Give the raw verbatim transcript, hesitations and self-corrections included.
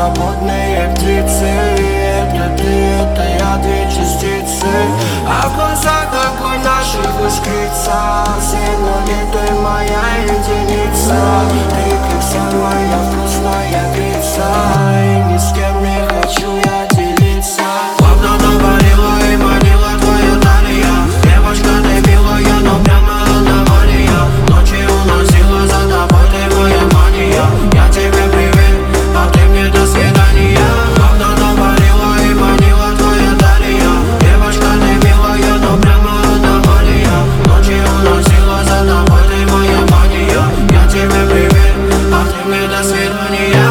беспробудные птицы. Это ты, это я, две частицы. А в глазах огонь наших искрится. Сегодня ты моя единица. Ты как самая вкусная пицца. И ни с кем не хочу я делиться. Плавно навалила и манила твоя талия. Девочка, ты милая, но прямо аномалия. Ночи уносила за тобой, ты моя мания. Я тебе привет, а ты мне до свидания. Плавно навалила и манила твоя талия. Девочка, ты милая, но прямо аномалия. Ночи уносила за тобой, ты моя мания. Я тебе привет, а ты мне до свидания.